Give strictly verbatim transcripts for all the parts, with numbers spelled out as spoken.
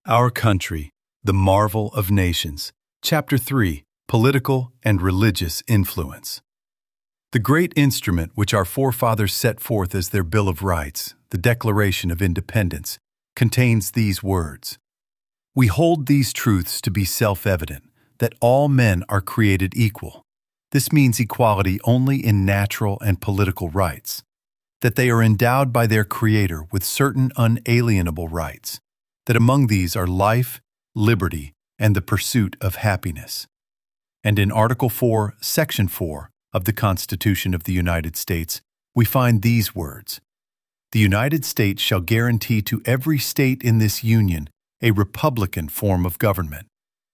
Our Country, the Marvel of Nations, Chapter three, Political and Religious Influence. The great instrument which our forefathers set forth as their Bill of Rights, the Declaration of Independence, contains these words: "We hold these truths to be self-evident, that all men are created equal. This means equality only in natural and political rights, that they are endowed by their Creator with certain unalienable rights, that among these are life, liberty, and the pursuit of happiness." And in Article four, Section four of the Constitution of the United States, we find these words: "The United States shall guarantee to every state in this Union a republican form of government."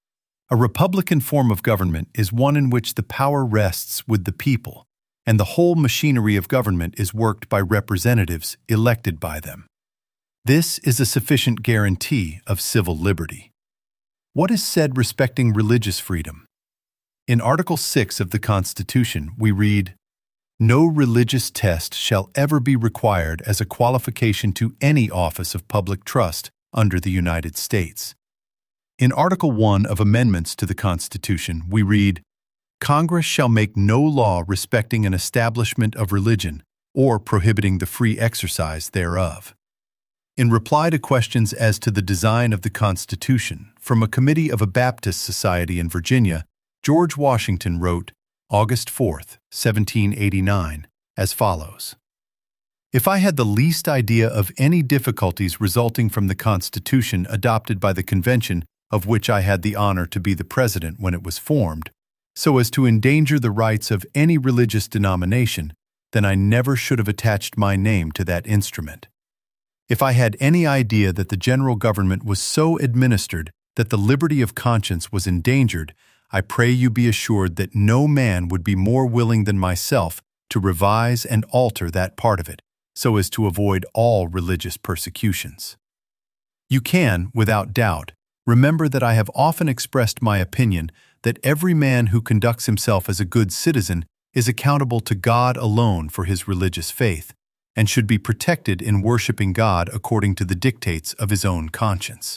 A republican form of government is one in which the power rests with the people, and the whole machinery of government is worked by representatives elected by them. This is a sufficient guarantee of civil liberty. What is said respecting religious freedom? In Article six of the Constitution, we read, "No religious test shall ever be required as a qualification to any office of public trust under the United States." In Article one of Amendments to the Constitution, we read, "Congress shall make no law respecting an establishment of religion or prohibiting the free exercise thereof." In reply to questions as to the design of the Constitution from a committee of a Baptist society in Virginia, George Washington wrote, August fourth, seventeen eighty-nine, as follows: "If I had the least idea of any difficulties resulting from the Constitution adopted by the convention of which I had the honor to be the president when it was formed, so as to endanger the rights of any religious denomination, then I never should have attached my name to that instrument. If I had any idea that the general government was so administered that the liberty of conscience was endangered, I pray you be assured that no man would be more willing than myself to revise and alter that part of it, so as to avoid all religious persecutions." You can, without doubt, remember that I have often expressed my opinion that every man who conducts himself as a good citizen is accountable to God alone for his religious faith, and should be protected in worshiping God according to the dictates of his own conscience.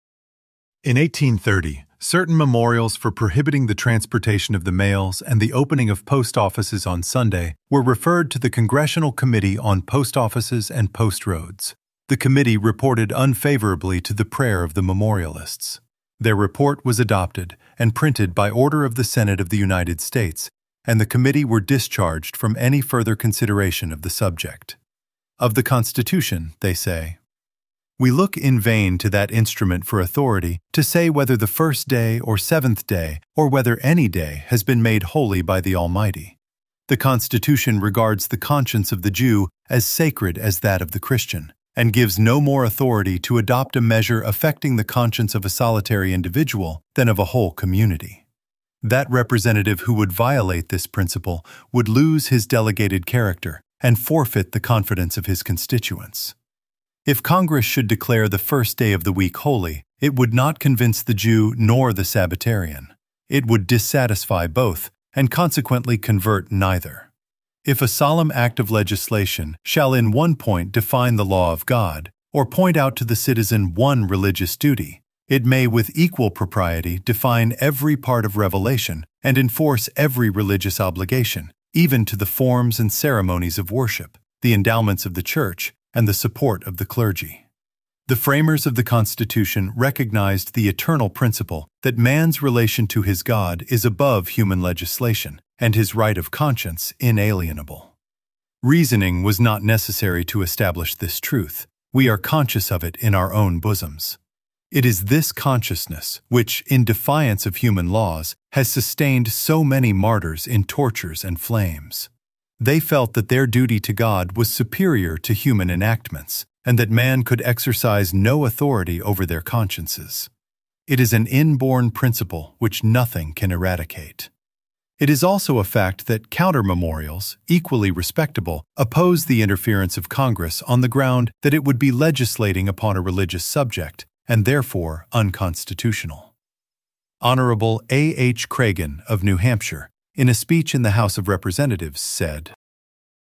In eighteen thirty, certain memorials for prohibiting the transportation of the mails and the opening of post offices on Sunday were referred to the Congressional Committee on Post Offices and Post Roads. The committee reported unfavorably to the prayer of the memorialists. Their report was adopted and printed by order of the Senate of the United States, and the committee were discharged from any further consideration of the subject. Of the Constitution, they say, "We look in vain to that instrument for authority to say whether the first day or seventh day, or whether any day, has been made holy by the Almighty. The Constitution regards the conscience of the Jew as sacred as that of the Christian, and gives no more authority to adopt a measure affecting the conscience of a solitary individual than of a whole community. That representative who would violate this principle would lose his delegated character and forfeit the confidence of his constituents. If Congress should declare the first day of the week holy, it would not convince the Jew nor the Sabbatarian. It would dissatisfy both, and consequently convert neither. If a solemn act of legislation shall in one point define the law of God, or point out to the citizen one religious duty, it may with equal propriety define every part of revelation and enforce every religious obligation, even to the forms and ceremonies of worship, the endowments of the church, and the support of the clergy. The framers of the Constitution recognized the eternal principle that man's relation to his God is above human legislation, and his right of conscience inalienable. Reasoning was not necessary to establish this truth. We are conscious of it in our own bosoms. It is this consciousness which, in defiance of human laws, has sustained so many martyrs in tortures and flames. They felt that their duty to God was superior to human enactments, and that man could exercise no authority over their consciences. It is an inborn principle which nothing can eradicate. It is also a fact that counter-memorials, equally respectable, oppose the interference of Congress on the ground that it would be legislating upon a religious subject, and therefore unconstitutional. Honorable A H Cragin of New Hampshire, in a speech in the House of Representatives, said,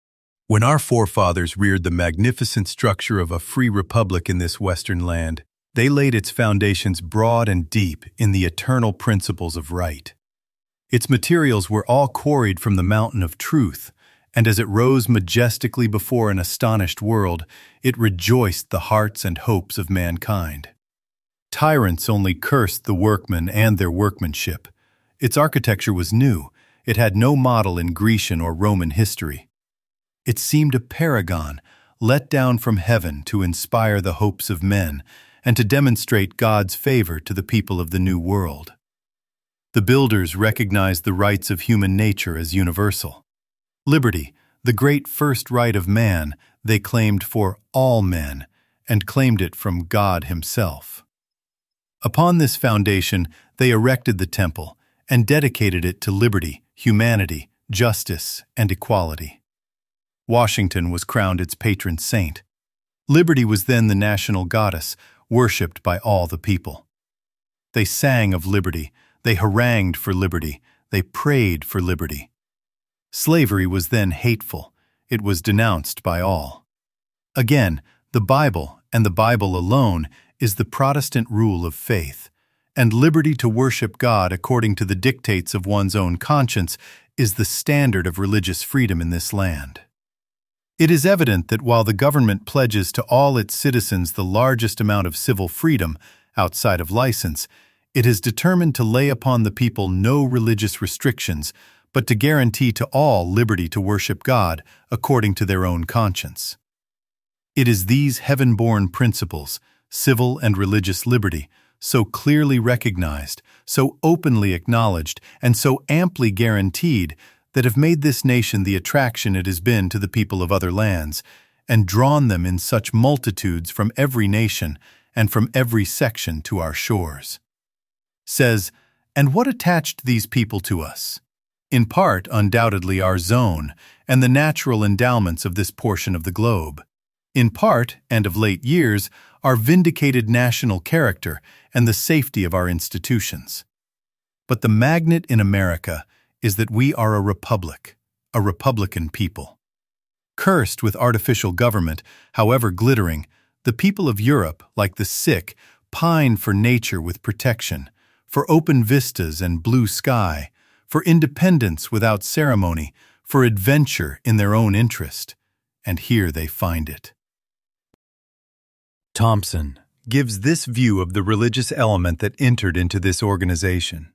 "When our forefathers reared the magnificent structure of a free republic in this western land, They laid its foundations broad and deep in the eternal principles of right. Its materials were all quarried from the mountain of truth, and as it rose majestically before an astonished world, it rejoiced the hearts and hopes of mankind. Tyrants only cursed the workmen and their workmanship. Its architecture was new. It had no model in Grecian or Roman history. It seemed a paragon, let down from heaven to inspire the hopes of men and to demonstrate God's favor to the people of the New World. The builders recognized the rights of human nature as universal. Liberty, the great first right of man, they claimed for all men, and claimed it from God Himself. Upon this foundation, they erected the temple and dedicated it to liberty, humanity, justice, and equality. Washington was crowned its patron saint. Liberty was then the national goddess, worshipped by all the people. They sang of liberty, they harangued for liberty, they prayed for liberty. Slavery was then hateful. It was denounced by all. Again, the Bible, and the Bible alone, is the Protestant rule of faith, and liberty to worship God according to the dictates of one's own conscience is the standard of religious freedom in this land. It is evident that while the government pledges to all its citizens the largest amount of civil freedom, outside of license, it is determined to lay upon the people no religious restrictions, but to guarantee to all liberty to worship God according to their own conscience. It is these heaven-born principles, civil and religious liberty, so clearly recognized, so openly acknowledged, and so amply guaranteed, that have made this nation the attraction it has been to the people of other lands, and drawn them in such multitudes from every nation and from every section to our shores. Says, and what attached these people to us? In part, undoubtedly, our zone and the natural endowments of this portion of the globe. In part, and of late years, our vindicated national character and the safety of our institutions. But the magnet in America is that we are a republic, a republican people. Cursed with artificial government, however glittering, the people of Europe, like the sick, pine for nature with protection, for open vistas and blue sky, for independence without ceremony, for adventure in their own interest, and here they find it. Thompson gives this view of the religious element that entered into this organization.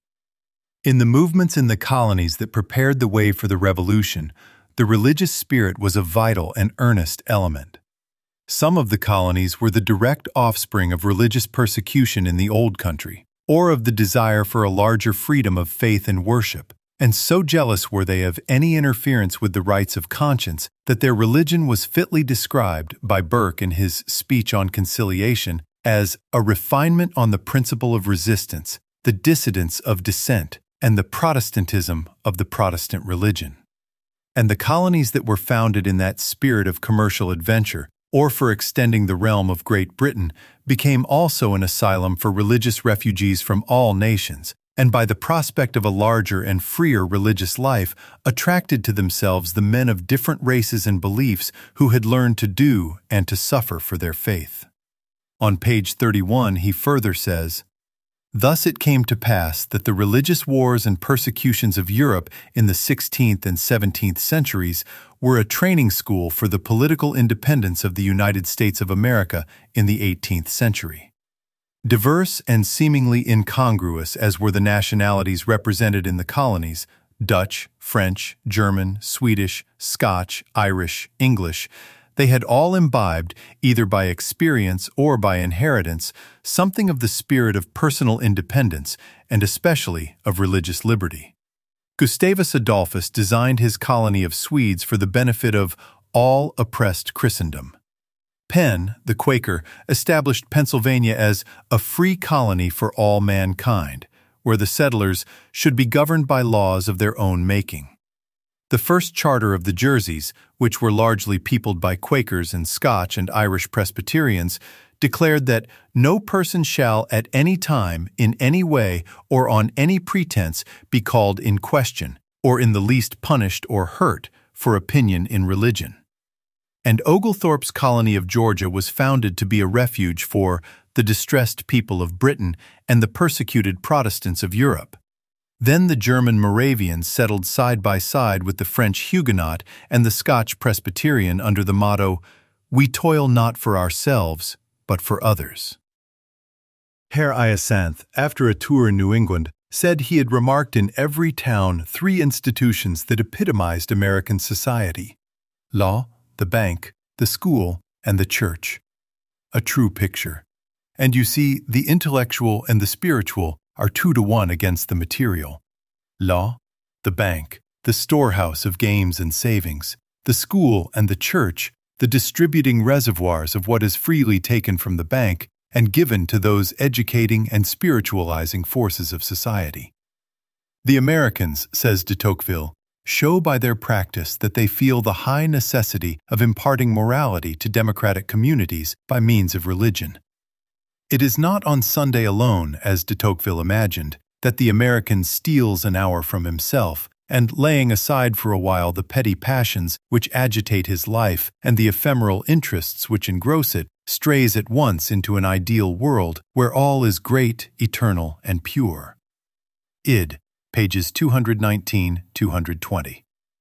In the movements in the colonies that prepared the way for the Revolution, the religious spirit was a vital and earnest element. Some of the colonies were the direct offspring of religious persecution in the Old Country, or of the desire for a larger freedom of faith and worship, and so jealous were they of any interference with the rights of conscience that their religion was fitly described by Burke in his Speech on Conciliation as a refinement on the principle of resistance, the dissidence of dissent, and the Protestantism of the Protestant religion. And the colonies that were founded in that spirit of commercial adventure, or for extending the realm of Great Britain, became also an asylum for religious refugees from all nations, and by the prospect of a larger and freer religious life, attracted to themselves the men of different races and beliefs who had learned to do and to suffer for their faith. On page thirty-one, he further says, "Thus it came to pass that the religious wars and persecutions of Europe in the sixteenth and seventeenth centuries were a training school for the political independence of the United States of America in the eighteenth century. Diverse and seemingly incongruous as were the nationalities represented in the colonies, Dutch, French, German, Swedish, Scotch, Irish, English, they had all imbibed, either by experience or by inheritance, something of the spirit of personal independence and especially of religious liberty. Gustavus Adolphus designed his colony of Swedes for the benefit of all oppressed Christendom. Penn, the Quaker, established Pennsylvania as a free colony for all mankind, where the settlers should be governed by laws of their own making. The first charter of the Jerseys, which were largely peopled by Quakers and Scotch and Irish Presbyterians, declared that no person shall at any time, in any way, or on any pretense be called in question, or in the least punished or hurt, for opinion in religion. And Oglethorpe's colony of Georgia was founded to be a refuge for the distressed people of Britain, and the persecuted Protestants of Europe. Then the German Moravians settled side by side with the French Huguenot and the Scotch Presbyterian under the motto, "We toil not for ourselves, but for others." Herr Hyacinth, after a tour in New England, said he had remarked in every town three institutions that epitomized American society: law, the bank, the school, and the church. A true picture. And you see, the intellectual and the spiritual are two to one against the material. Law, the bank, the storehouse of gains and savings, the school and the church, the distributing reservoirs of what is freely taken from the bank and given to those educating and spiritualizing forces of society. The Americans, says de Tocqueville, show by their practice that they feel the high necessity of imparting morality to democratic communities by means of religion. It is not on Sunday alone, as de Tocqueville imagined, that the American steals an hour from himself, and, laying aside for a while the petty passions which agitate his life and the ephemeral interests which engross it, strays at once into an ideal world where all is great, eternal, and pure. Id, pages two nineteen to two twenty.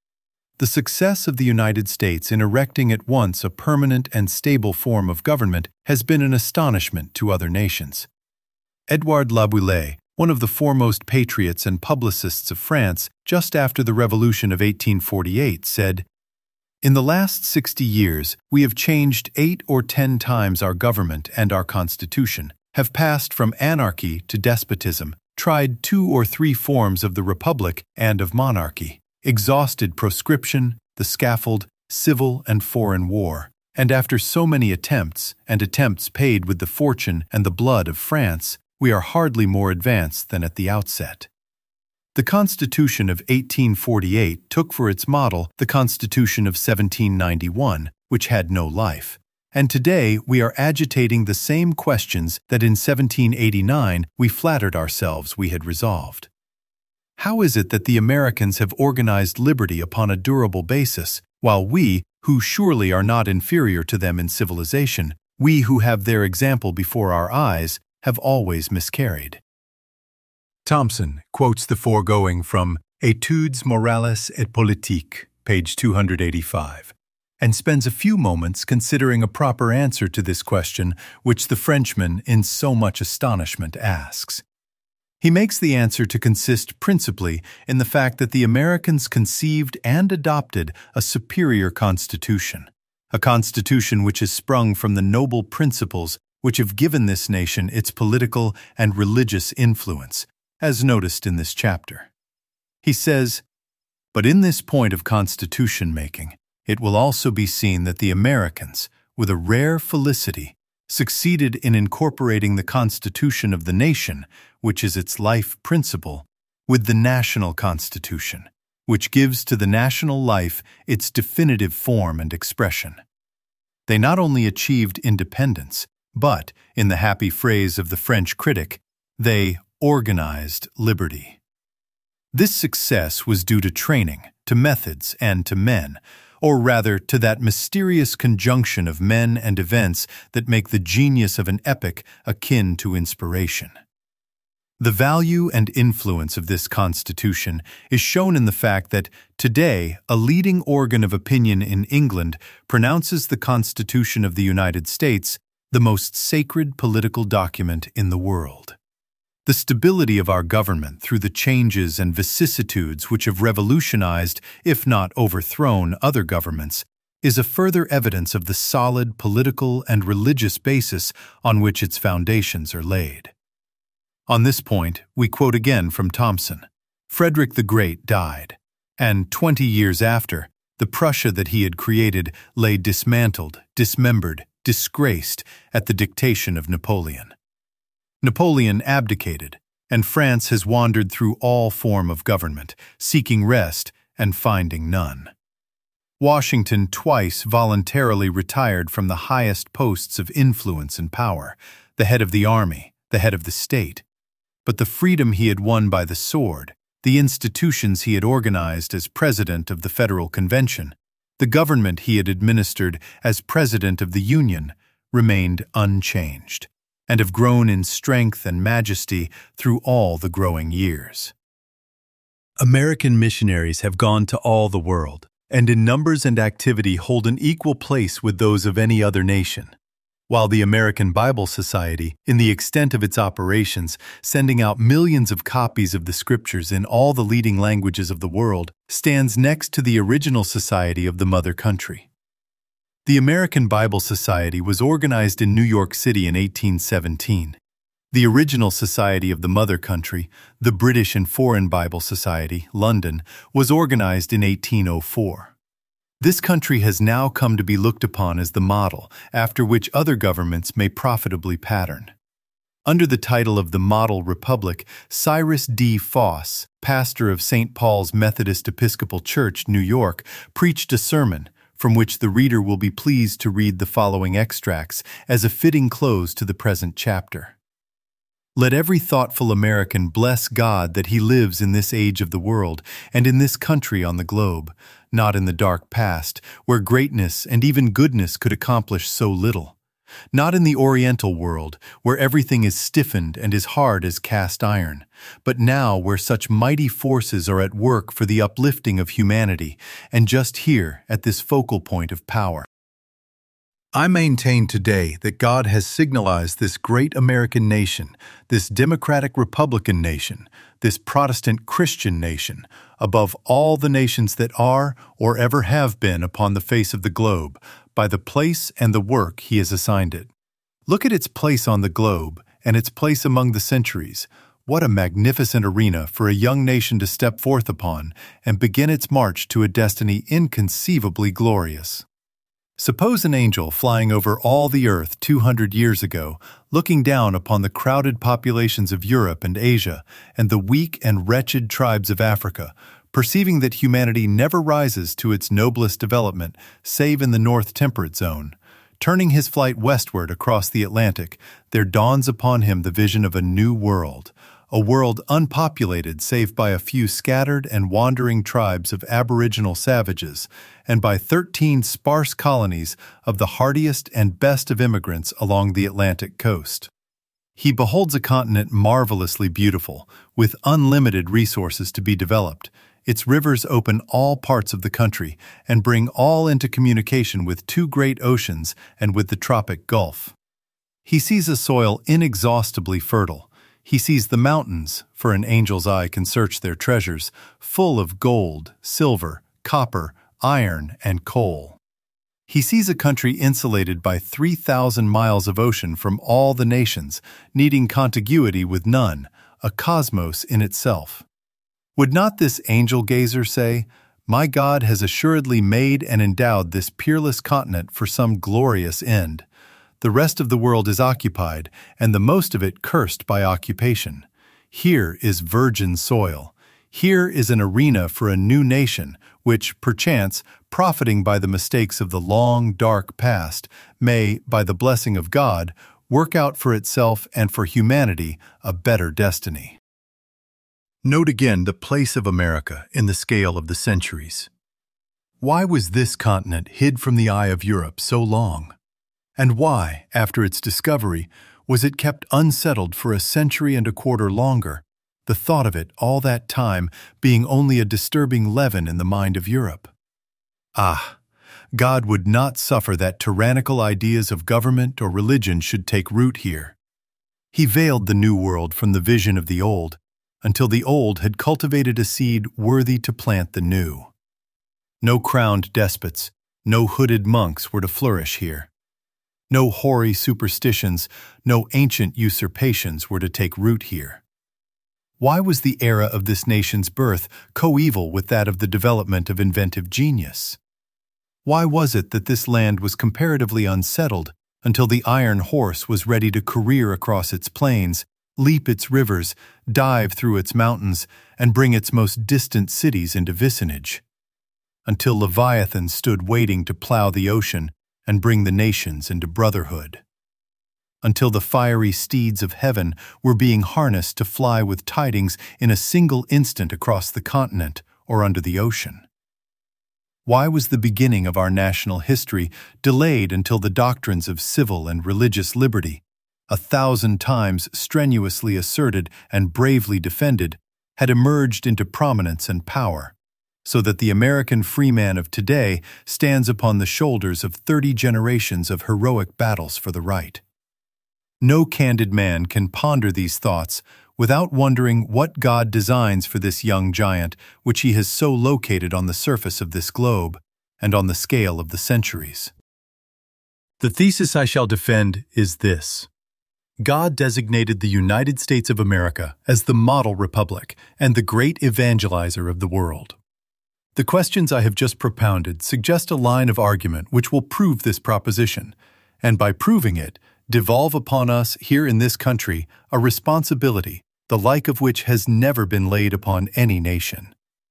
The success of the United States in erecting at once a permanent and stable form of government has been an astonishment to other nations. Edouard Laboulaye, one of the foremost patriots and publicists of France just after the Revolution of eighteen forty-eight, said, "In the last sixty years, we have changed eight or ten times our government and our constitution, have passed from anarchy to despotism, tried two or three forms of the republic and of monarchy, exhausted proscription, the scaffold, civil and foreign war, and after so many attempts, and attempts paid with the fortune and the blood of France, we are hardly more advanced than at the outset." The Constitution of eighteen forty-eight took for its model the Constitution of seventeen ninety-one, which had no life. And today we are agitating the same questions that in seventeen eighty-nine we flattered ourselves we had resolved. How is it that the Americans have organized liberty upon a durable basis, while we, who surely are not inferior to them in civilization, we who have their example before our eyes, have always miscarried? Thompson quotes the foregoing from Études morales et politiques, page two eighty-five, and spends a few moments considering a proper answer to this question which the Frenchman, in so much astonishment, asks. He makes the answer to consist principally in the fact that the Americans conceived and adopted a superior constitution, a constitution which has sprung from the noble principles which have given this nation its political and religious influence, as noticed in this chapter. He says, "But in this point of constitution-making, it will also be seen that the Americans, with a rare felicity, succeeded in incorporating the constitution of the nation, which is its life principle, with the national constitution, which gives to the national life its definitive form and expression. They not only achieved independence, but, in the happy phrase of the French critic, they organized liberty." This success was due to training, to methods, and to men, or rather to that mysterious conjunction of men and events that make the genius of an epoch akin to inspiration. The value and influence of this Constitution is shown in the fact that, today, a leading organ of opinion in England pronounces the Constitution of the United States the most sacred political document in the world. The stability of our government through the changes and vicissitudes which have revolutionized, if not overthrown, other governments, is a further evidence of the solid political and religious basis on which its foundations are laid. On this point, we quote again from Thompson. Frederick the Great died, and twenty years after, the Prussia that he had created lay dismantled, dismembered, disgraced at the dictation of Napoleon. Napoleon abdicated, and France has wandered through all form of government, seeking rest and finding none. Washington twice voluntarily retired from the highest posts of influence and power, the head of the army, the head of the state. But the freedom he had won by the sword, the institutions he had organized as President of the Federal Convention, the government he had administered as President of the Union, remained unchanged. and have grown in strength and majesty through all the growing years. American missionaries have gone to all the world, and in numbers and activity hold an equal place with those of any other nation. While the American Bible Society, in the extent of its operations, sending out millions of copies of the Scriptures in all the leading languages of the world, stands next to the original society of the mother country. The American Bible Society was organized in New York City in eighteen seventeen. The original society of the mother country, the British and Foreign Bible Society, London, was organized in eighteen oh four. This country has now come to be looked upon as the model after which other governments may profitably pattern. Under the title of the Model Republic, Cyrus D. Foss, pastor of Saint Paul's Methodist Episcopal Church, New York, preached a sermon from which the reader will be pleased to read the following extracts as a fitting close to the present chapter. Let every thoughtful American bless God that he lives in this age of the world and in this country on the globe, not in the dark past, where greatness and even goodness could accomplish so little. Not in the Oriental world, where everything is stiffened and is hard as cast iron, but now where such mighty forces are at work for the uplifting of humanity, and just here at this focal point of power. I maintain today that God has signalized this great American nation, this democratic Republican nation, this Protestant Christian nation, above all the nations that are or ever have been upon the face of the globe, by the place and the work He has assigned it. Look at its place on the globe and its place among the centuries. What a magnificent arena for a young nation to step forth upon and begin its march to a destiny inconceivably glorious. Suppose an angel flying over all the earth two hundred years ago, looking down upon the crowded populations of Europe and Asia and the weak and wretched tribes of Africa, perceiving that humanity never rises to its noblest development save in the North Temperate Zone. Turning his flight westward across the Atlantic, there dawns upon him the vision of a new world, a world unpopulated save by a few scattered and wandering tribes of aboriginal savages, and by thirteen sparse colonies of the hardiest and best of immigrants along the Atlantic coast. He beholds a continent marvelously beautiful, with unlimited resources to be developed. Its rivers open all parts of the country and bring all into communication with two great oceans and with the tropic Gulf. He sees a soil inexhaustibly fertile. He sees the mountains, for an angel's eye can search their treasures, full of gold, silver, copper, iron, and coal. He sees a country insulated by three thousand miles of ocean from all the nations, needing contiguity with none, a cosmos in itself. Would not this angel gazer say, "My God has assuredly made and endowed this peerless continent for some glorious end. The rest of the world is occupied, and the most of it cursed by occupation. Here is virgin soil. Here is an arena for a new nation, which, perchance, profiting by the mistakes of the long, dark past, may, by the blessing of God, work out for itself and for humanity a better destiny." Note again the place of America in the scale of the centuries. Why was this continent hid from the eye of Europe so long? And why, after its discovery, was it kept unsettled for a century and a quarter longer, the thought of it all that time being only a disturbing leaven in the mind of Europe? Ah, God would not suffer that tyrannical ideas of government or religion should take root here. He veiled the New World from the vision of the Old, until the Old had cultivated a seed worthy to plant the new. No crowned despots, no hooded monks were to flourish here. No hoary superstitions, no ancient usurpations were to take root here. Why was the era of this nation's birth coeval with that of the development of inventive genius? Why was it that this land was comparatively unsettled until the iron horse was ready to career across its plains, leap its rivers, dive through its mountains, and bring its most distant cities into vicinage? Until Leviathan stood waiting to plow the ocean and bring the nations into brotherhood. Until the fiery steeds of heaven were being harnessed to fly with tidings in a single instant across the continent or under the ocean. Why was the beginning of our national history delayed until the doctrines of civil and religious liberty, a thousand times strenuously asserted and bravely defended, had emerged into prominence and power, so that the American freeman of today stands upon the shoulders of thirty generations of heroic battles for the right. No candid man can ponder these thoughts without wondering what God designs for this young giant which he has so located on the surface of this globe and on the scale of the centuries. The thesis I shall defend is this. God designated the United States of America as the model republic and the great evangelizer of the world. The questions I have just propounded suggest a line of argument which will prove this proposition, and by proving it, devolve upon us here in this country a responsibility the like of which has never been laid upon any nation.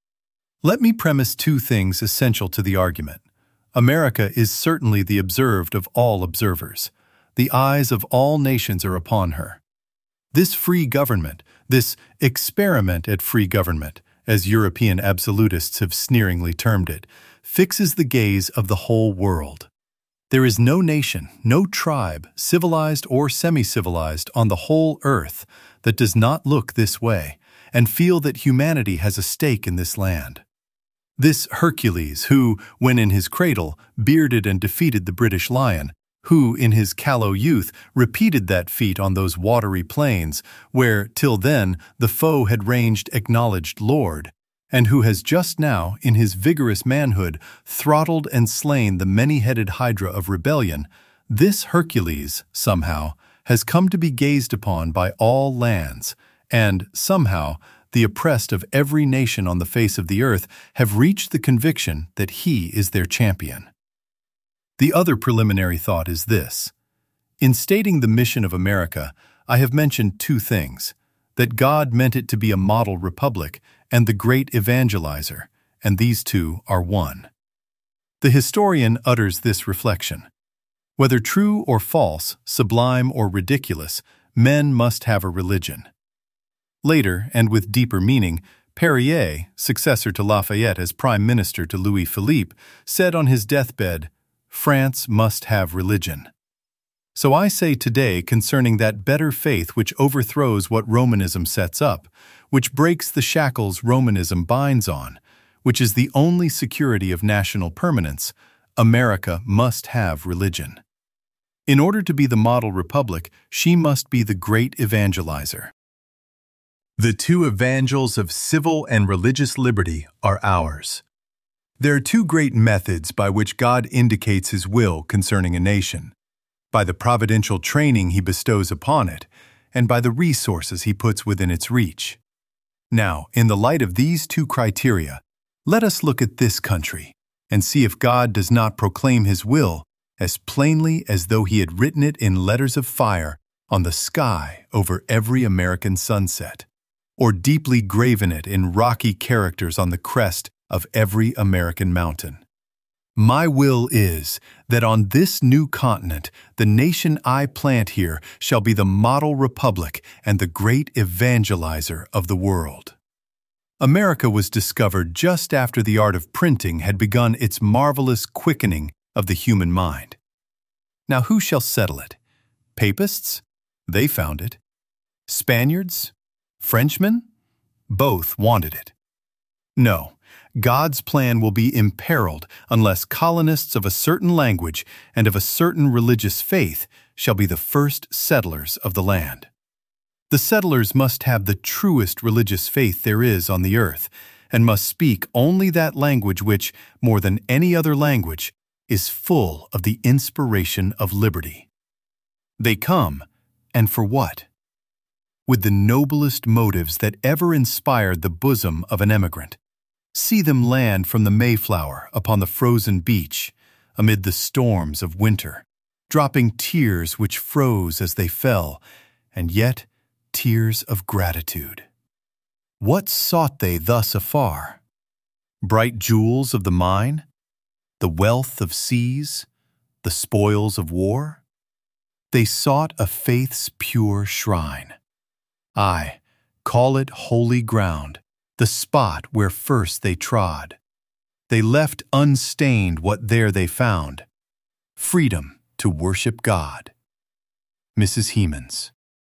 Let me premise two things essential to the argument. America is certainly the observed of all observers. The eyes of all nations are upon her. This free government, this experiment at free government, as European absolutists have sneeringly termed it, fixes the gaze of the whole world. There is no nation, no tribe, civilized or semi-civilized, on the whole earth that does not look this way and feel that humanity has a stake in this land. This Hercules, who, when in his cradle, bearded and defeated the British lion, who, in his callow youth, repeated that feat on those watery plains, where, till then, the foe had ranged acknowledged lord, and who has just now, in his vigorous manhood, throttled and slain the many-headed hydra of rebellion, this Hercules, somehow, has come to be gazed upon by all lands, and, somehow, the oppressed of every nation on the face of the earth have reached the conviction that he is their champion. The other preliminary thought is this. In stating the mission of America, I have mentioned two things, that God meant it to be a model republic and the great evangelizer, and these two are one. The historian utters this reflection. Whether true or false, sublime or ridiculous, men must have a religion. Later, and with deeper meaning, Perrier, successor to Lafayette as prime minister to Louis Philippe, said on his deathbed, France must have religion. So I say today concerning that better faith which overthrows what Romanism sets up, which breaks the shackles Romanism binds on, which is the only security of national permanence, America must have religion. In order to be the model republic, she must be the great evangelizer. The two evangels of civil and religious liberty are ours. There are two great methods by which God indicates His will concerning a nation, by the providential training He bestows upon it, and by the resources He puts within its reach. Now, in the light of these two criteria, let us look at this country and see if God does not proclaim His will as plainly as though He had written it in letters of fire on the sky over every American sunset, or deeply graven it in rocky characters on the crest of every American mountain. My will is that on this new continent, the nation I plant here shall be the model republic and the great evangelizer of the world. America was discovered just after the art of printing had begun its marvelous quickening of the human mind. Now who shall settle it? Papists? They found it. Spaniards? Frenchmen? Both wanted it. No, God's plan will be imperiled unless colonists of a certain language and of a certain religious faith shall be the first settlers of the land. The settlers must have the truest religious faith there is on the earth, and must speak only that language which, more than any other language, is full of the inspiration of liberty. They come, and for what? With the noblest motives that ever inspired the bosom of an emigrant. See them land from the Mayflower upon the frozen beach, amid the storms of winter, dropping tears which froze as they fell, and yet tears of gratitude. What sought they thus afar? Bright jewels of the mine? The wealth of seas? The spoils of war? They sought a faith's pure shrine. Aye, call it holy ground, the spot where first they trod. They left unstained what there they found, freedom to worship God. Missus Hemans.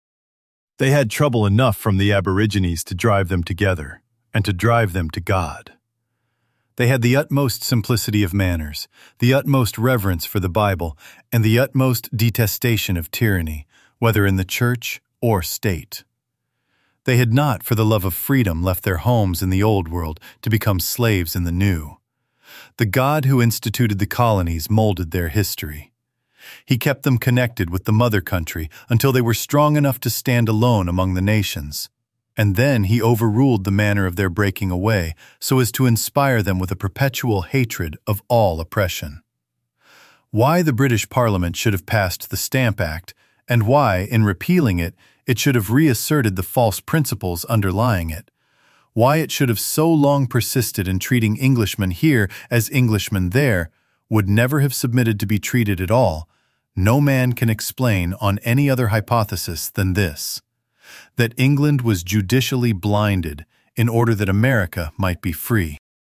They had trouble enough from the Aborigines to drive them together, and to drive them to God. They had the utmost simplicity of manners, the utmost reverence for the Bible, and the utmost detestation of tyranny, whether in the church or state. They had not, for the love of freedom, left their homes in the Old World to become slaves in the New. The God who instituted the colonies molded their history. He kept them connected with the mother country until they were strong enough to stand alone among the nations. And then he overruled the manner of their breaking away so as to inspire them with a perpetual hatred of all oppression. Why the British Parliament should have passed the Stamp Act, and why, in repealing it, it should have reasserted the false principles underlying it, why it should have so long persisted in treating Englishmen here as Englishmen there, would never have submitted to be treated at all, no man can explain on any other hypothesis than this: that England was judicially blinded in order that America might be free.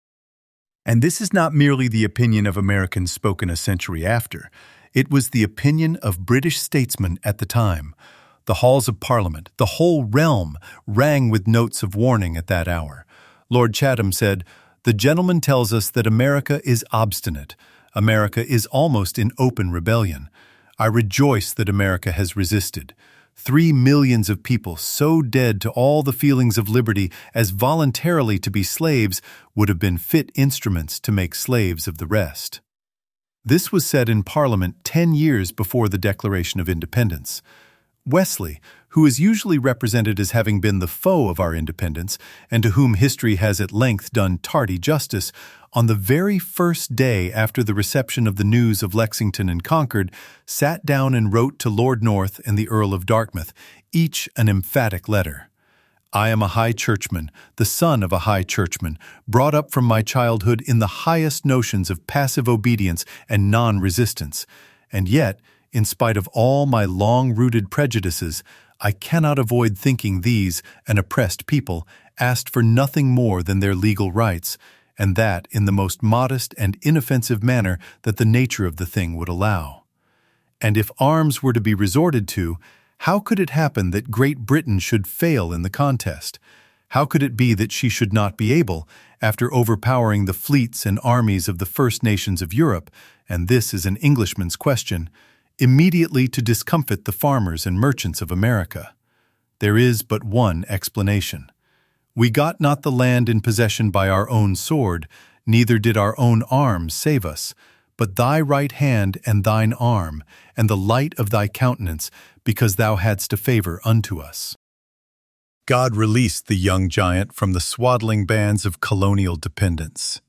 And this is not merely the opinion of Americans spoken a century after. It was the opinion of British statesmen at the time. The halls of Parliament, the whole realm, rang with notes of warning at that hour. Lord Chatham said, "The gentleman tells us that America is obstinate. America is almost in open rebellion. I rejoice that America has resisted. Three millions of people so dead to all the feelings of liberty as voluntarily to be slaves would have been fit instruments to make slaves of the rest." This was said in Parliament ten years before the Declaration of Independence. Wesley, who is usually represented as having been the foe of our independence, and to whom history has at length done tardy justice, on the very first day after the reception of the news of Lexington and Concord, sat down and wrote to Lord North and the Earl of Dartmouth, each an emphatic letter. "I am a high churchman, the son of a high churchman, brought up from my childhood in the highest notions of passive obedience and non-resistance, and yet, in spite of all my long-rooted prejudices, I cannot avoid thinking these, an oppressed people, asked for nothing more than their legal rights, and that in the most modest and inoffensive manner that the nature of the thing would allow. And if arms were to be resorted to, how could it happen that Great Britain should fail in the contest? How could it be that she should not be able, after overpowering the fleets and armies of the first nations of Europe, and this is an Englishman's question, immediately to discomfit the farmers and merchants of America? There is but one explanation. We got not the land in possession by our own sword, neither did our own arms save us, but thy right hand and thine arm, and the light of thy countenance, because thou hadst a favor unto us." God released the young giant from the swaddling bands of colonial dependence.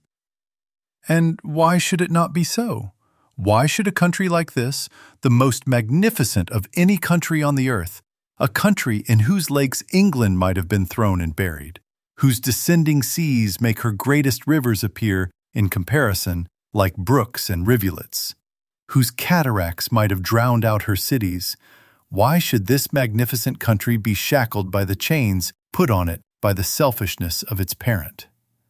And why should it not be so? Why should a country like this, the most magnificent of any country on the earth, a country in whose lakes England might have been thrown and buried, whose descending seas make her greatest rivers appear, in comparison, like brooks and rivulets, whose cataracts might have drowned out her cities, why should this magnificent country be shackled by the chains put on it by the selfishness of its parent?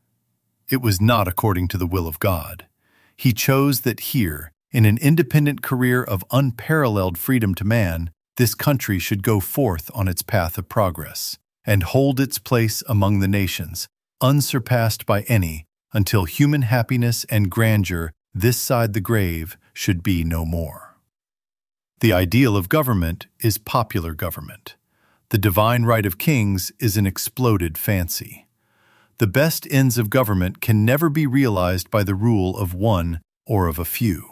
It was not according to the will of God. He chose that here, in an independent career of unparalleled freedom to man, this country should go forth on its path of progress, and hold its place among the nations, unsurpassed by any, until human happiness and grandeur this side the grave should be no more. The ideal of government is popular government. The divine right of kings is an exploded fancy. The best ends of government can never be realized by the rule of one or of a few.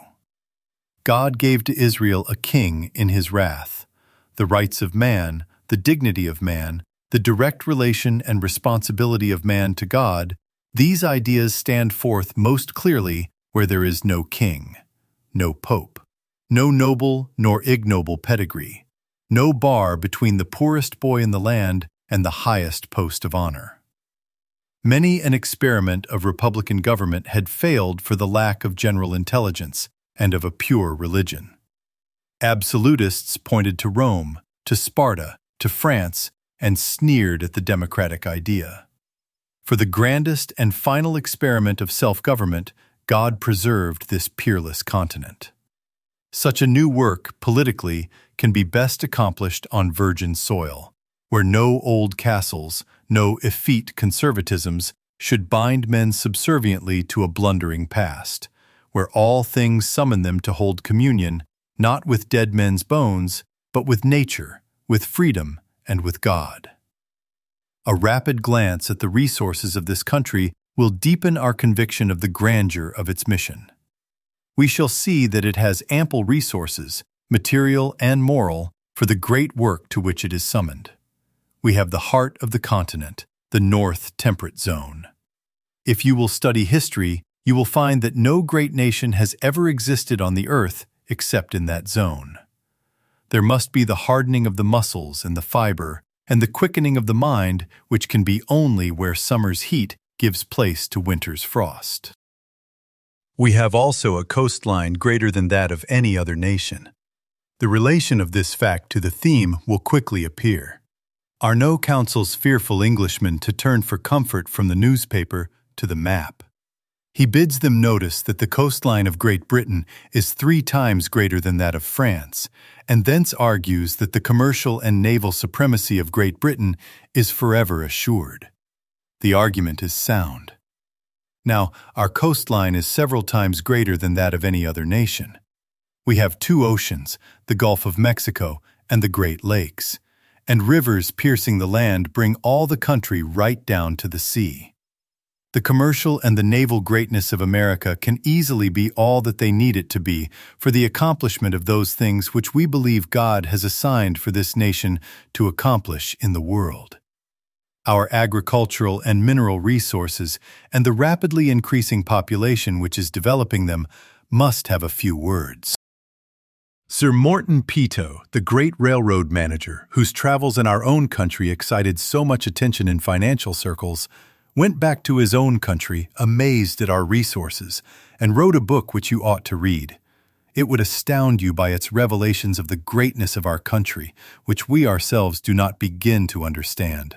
God gave to Israel a king in his wrath. The rights of man, the dignity of man, the direct relation and responsibility of man to God, these ideas stand forth most clearly where there is no king, no pope, no noble nor ignoble pedigree, no bar between the poorest boy in the land and the highest post of honor. Many an experiment of republican government had failed for the lack of general intelligence and of a pure religion. Absolutists pointed to Rome, to Sparta, to France, and sneered at the democratic idea. For the grandest and final experiment of self-government, God preserved this peerless continent. Such a new work, politically, can be best accomplished on virgin soil, where no old castles, no effete conservatisms should bind men subserviently to a blundering past, where all things summon them to hold communion, not with dead men's bones, but with nature, with freedom, and with God. A rapid glance at the resources of this country will deepen our conviction of the grandeur of its mission. We shall see that it has ample resources, material and moral, for the great work to which it is summoned. We have the heart of the continent, the North Temperate Zone. If you will study history, you will find that no great nation has ever existed on the earth except in that zone. There must be the hardening of the muscles and the fiber, and the quickening of the mind, which can be only where summer's heat gives place to winter's frost. We have also a coastline greater than that of any other nation. The relation of this fact to the theme will quickly appear. Arnaud counsels fearful Englishmen to turn for comfort from the newspaper to the map. He bids them notice that the coastline of Great Britain is three times greater than that of France, and thence argues that the commercial and naval supremacy of Great Britain is forever assured. The argument is sound. Now, our coastline is several times greater than that of any other nation. We have two oceans, the Gulf of Mexico and the Great Lakes, and rivers piercing the land bring all the country right down to the sea. The commercial and the naval greatness of America can easily be all that they need it to be for the accomplishment of those things which we believe God has assigned for this nation to accomplish in the world. Our agricultural and mineral resources and the rapidly increasing population which is developing them must have a few words. Sir Morton Peto, the great railroad manager whose travels in our own country excited so much attention in financial circles, went back to his own country amazed at our resources and wrote a book which you ought to read. It would astound you by its revelations of the greatness of our country, which we ourselves do not begin to understand.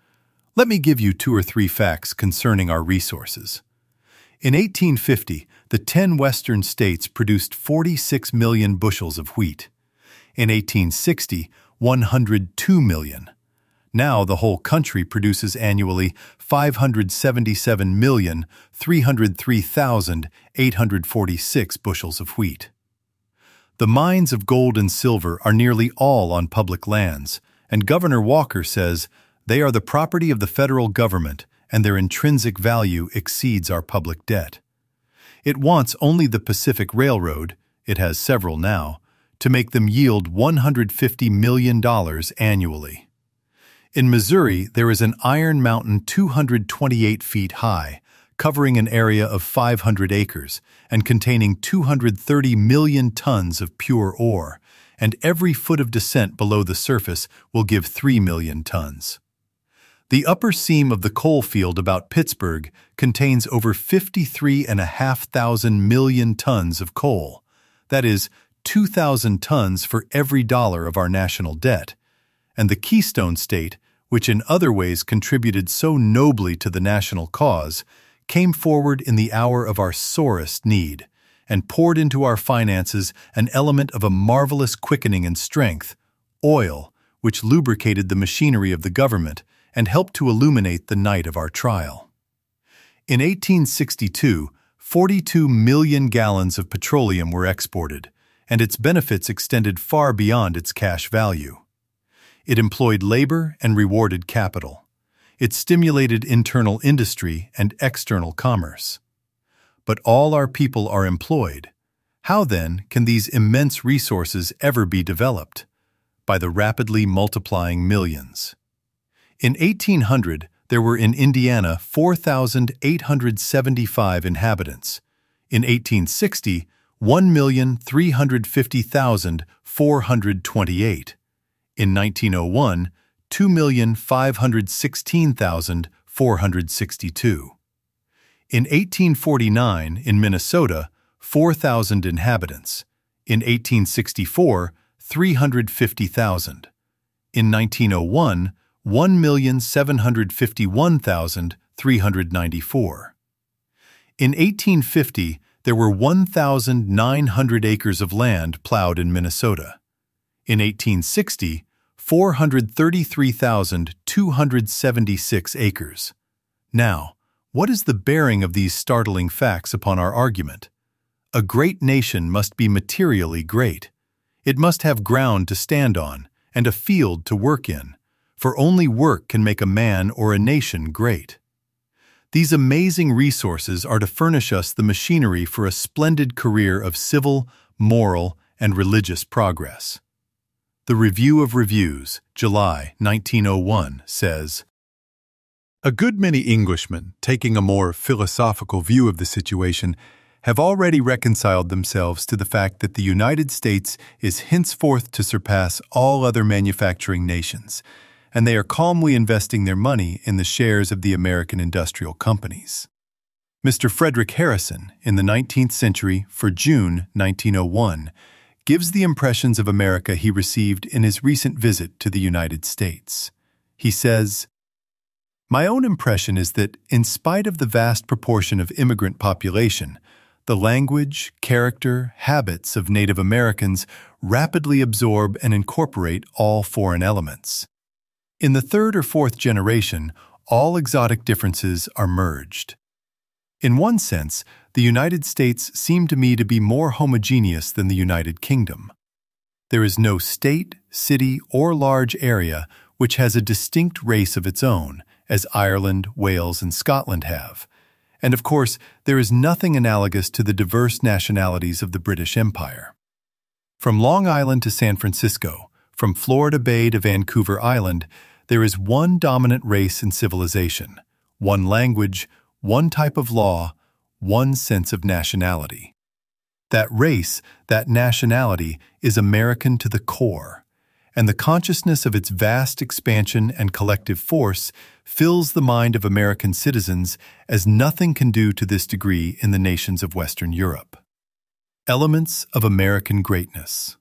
Let me give you two or three facts concerning our resources. In eighteen fifty, the ten western states produced forty-six million bushels of wheat. In eighteen sixty, one hundred two million. Now the whole country produces annually five hundred seventy-seven million, three hundred three thousand, eight hundred forty-six bushels of wheat. The mines of gold and silver are nearly all on public lands, and Governor Walker says they are the property of the federal government and their intrinsic value exceeds our public debt. It wants only the Pacific Railroad, it has several now, to make them yield one hundred fifty million dollars annually. In Missouri, there is an iron mountain two hundred twenty-eight feet high, covering an area of five hundred acres and containing two hundred thirty million tons of pure ore, and every foot of descent below the surface will give three million tons. The upper seam of the coal field about Pittsburgh contains over fifty-three and a half thousand million tons of coal, that is, two thousand tons for every dollar of our national debt, and the Keystone State, which in other ways contributed so nobly to the national cause, came forward in the hour of our sorest need and poured into our finances an element of a marvelous quickening and strength, oil, which lubricated the machinery of the government and helped to illuminate the night of our trial. In eighteen sixty-two, forty-two million gallons of petroleum were exported, and its benefits extended far beyond its cash value. It employed labor and rewarded capital. It stimulated internal industry and external commerce. But all our people are employed. How then can these immense resources ever be developed? By the rapidly multiplying millions. In eighteen hundred, there were in Indiana four thousand eight hundred seventy-five inhabitants. In eighteen sixty, one million three hundred fifty thousand four hundred twenty-eight. In nineteen oh one, two million five hundred sixteen thousand four hundred sixty-two. In eighteen forty-nine, in Minnesota, four thousand inhabitants. In eighteen sixty-four, three hundred fifty thousand. In nineteen oh one, one million seven hundred fifty-one thousand three hundred ninety-four. In eighteen fifty, there were one thousand nine hundred acres of land plowed in Minnesota. In eighteen sixty, four hundred thirty-three thousand two hundred seventy-six acres. Now, what is the bearing of these startling facts upon our argument? A great nation must be materially great. It must have ground to stand on and a field to work in, for only work can make a man or a nation great. These amazing resources are to furnish us the machinery for a splendid career of civil, moral, and religious progress. The Review of Reviews, July nineteen oh one, says, "A good many Englishmen, taking a more philosophical view of the situation, have already reconciled themselves to the fact that the United States is henceforth to surpass all other manufacturing nations, and they are calmly investing their money in the shares of the American industrial companies." Mister Frederick Harrison, in the nineteenth century for June nineteen oh one, gives the impressions of America he received in his recent visit to the United States. He says, "My own impression is that, in spite of the vast proportion of immigrant population, the language, character, habits of Native Americans rapidly absorb and incorporate all foreign elements. In the third or fourth generation, all exotic differences are merged. In one sense, the United States seem to me to be more homogeneous than the United Kingdom. There is no state, city, or large area which has a distinct race of its own, as Ireland, Wales, and Scotland have. And of course, there is nothing analogous to the diverse nationalities of the British Empire. From Long Island to San Francisco, from Florida Bay to Vancouver Island, there is one dominant race and civilization, one language, one type of law, one sense of nationality. That race, that nationality, is American to the core, and the consciousness of its vast expansion and collective force fills the mind of American citizens as nothing can do to this degree in the nations of Western Europe. Elements of American greatness.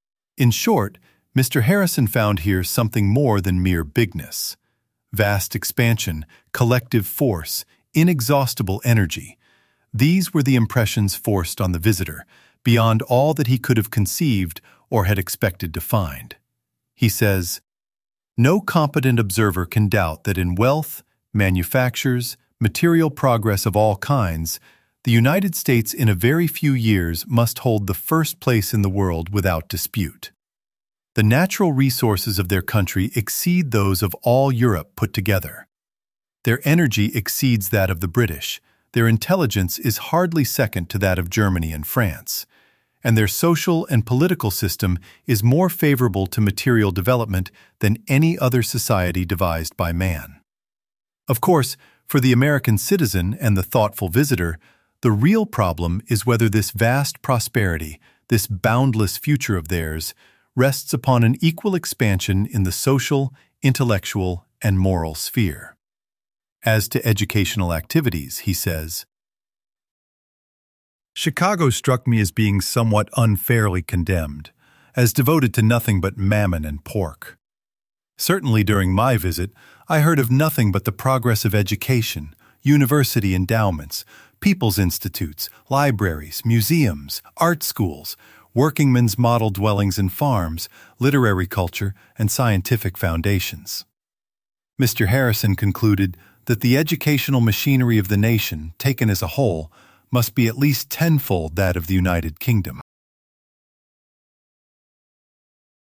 In short, Mister Harrison found here something more than mere bigness. Vast expansion, collective force, inexhaustible energy. These were the impressions forced on the visitor, beyond all that he could have conceived or had expected to find. He says, "No competent observer can doubt that in wealth, manufactures, material progress of all kinds, the United States in a very few years must hold the first place in the world without dispute. The natural resources of their country exceed those of all Europe put together. Their energy exceeds that of the British, their intelligence is hardly second to that of Germany and France, and their social and political system is more favorable to material development than any other society devised by man." Of course, for the American citizen and the thoughtful visitor, the real problem is whether this vast prosperity, this boundless future of theirs, rests upon an equal expansion in the social, intellectual, and moral sphere. As to educational activities, he says, "Chicago struck me as being somewhat unfairly condemned, as devoted to nothing but mammon and pork. Certainly during my visit, I heard of nothing but the progress of education, university endowments, people's institutes, libraries, museums, art schools, workingmen's model dwellings and farms, literary culture, and scientific foundations." Mister Harrison concluded that the educational machinery of the nation, taken as a whole, must be at least tenfold that of the United Kingdom.